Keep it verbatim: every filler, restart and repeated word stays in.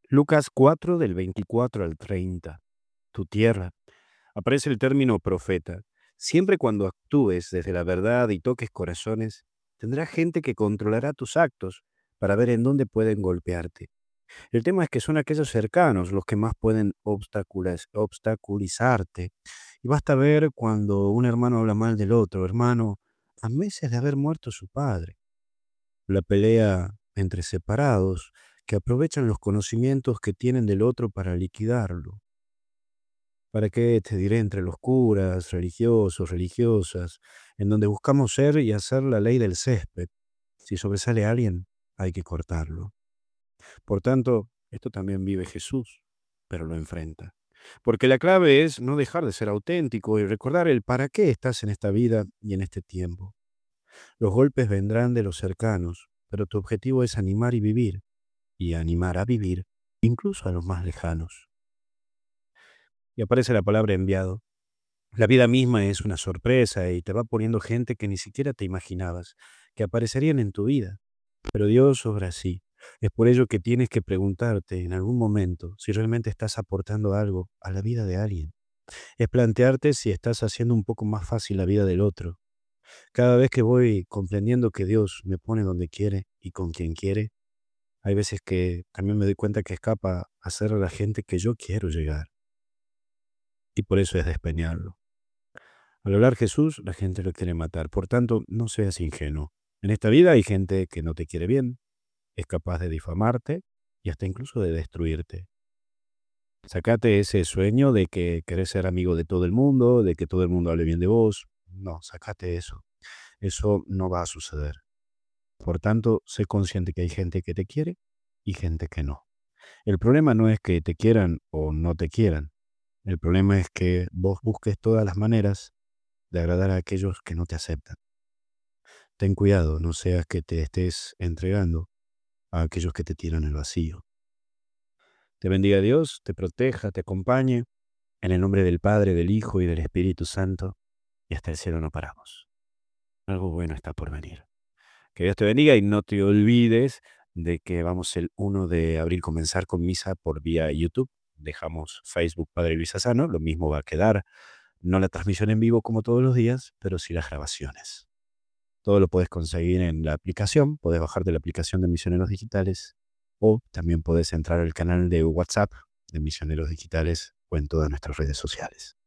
Lucas cuatro, del veinticuatro al treinta. Tu tierra. Aparece el término profeta. Siempre cuando actúes desde la verdad y toques corazones, tendrás gente que controlará tus actos para ver en dónde pueden golpearte. El tema es que son aquellos cercanos los que más pueden obstaculas- obstaculizarte. Y basta ver cuando un hermano habla mal del otro hermano a meses de haber muerto su padre. La pelea entre separados que aprovechan los conocimientos que tienen del otro para liquidarlo. ¿Para qué te diré entre los curas, religiosos, religiosas, en donde buscamos ser y hacer la ley del césped? Si sobresale alguien, hay que cortarlo. Por tanto, esto también vive Jesús, pero lo enfrenta. Porque la clave es no dejar de ser auténtico y recordar el para qué estás en esta vida y en este tiempo. Los golpes vendrán de los cercanos, pero tu objetivo es animar y vivir, y animar a vivir, incluso a los más lejanos. Y aparece la palabra enviado. La vida misma es una sorpresa y te va poniendo gente que ni siquiera te imaginabas que aparecerían en tu vida. Pero Dios obra así. Es por ello que tienes que preguntarte en algún momento si realmente estás aportando algo a la vida de alguien. Es plantearte si estás haciendo un poco más fácil la vida del otro. Cada vez que voy comprendiendo que Dios me pone donde quiere y con quien quiere, hay veces que también me doy cuenta que escapa a ser la gente que yo quiero llegar. Y por eso es despeñarlo. Al hablar Jesús, la gente lo quiere matar. Por tanto, no seas ingenuo. En esta vida hay gente que no te quiere bien, es capaz de difamarte y hasta incluso de destruirte. Sacate ese sueño de que querés ser amigo de todo el mundo, de que todo el mundo hable bien de vos. No, sacate eso. Eso no va a suceder. Por tanto, sé consciente que hay gente que te quiere y gente que no. El problema no es que te quieran o no te quieran. El problema es que vos busques todas las maneras de agradar a aquellos que no te aceptan. Ten cuidado, no seas que te estés entregando a aquellos que te tiran el vacío. Te bendiga Dios, te proteja, te acompañe. En el nombre del Padre, del Hijo y del Espíritu Santo. Y hasta el cielo no paramos. Algo bueno está por venir. Que Dios te bendiga y no te olvides de que vamos el uno de abril comenzar con misa por vía YouTube. Dejamos Facebook Padre Luis Asano, lo mismo va a quedar. No la transmisión en vivo como todos los días, pero sí las grabaciones. Todo lo puedes conseguir en la aplicación, puedes bajarte la aplicación de Misioneros Digitales o también puedes entrar al canal de WhatsApp de Misioneros Digitales o en todas nuestras redes sociales.